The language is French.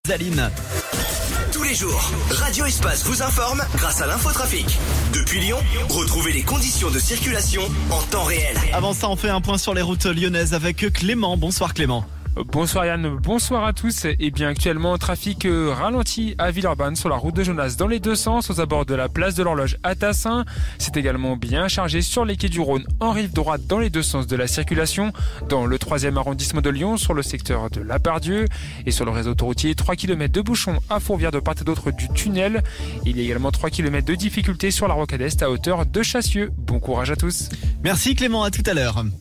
Zaline. Tous les jours, Radio Espace vous informe grâce à l'infotrafic. Depuis Lyon, retrouvez les conditions de circulation en temps réel. Avant ça, on fait un point sur les routes lyonnaises avec Clément. Bonsoir Clément. Bonsoir Yann, bonsoir à tous. Et bien actuellement, trafic ralenti à Villeurbanne sur la route de Jonas dans les deux sens aux abords de la place de l'Horloge à Tassin. C'est également bien chargé sur les quais du Rhône en rive droite dans les deux sens de la circulation. Dans le 3e arrondissement de Lyon sur le secteur de la Pardieu. Et sur le réseau autoroutier, 3 km de bouchons à Fourvière de part et d'autre du tunnel. Il y a également 3 km de difficultés sur la rocade est à hauteur de Chassieux. Bon courage à tous. Merci Clément, à tout à l'heure.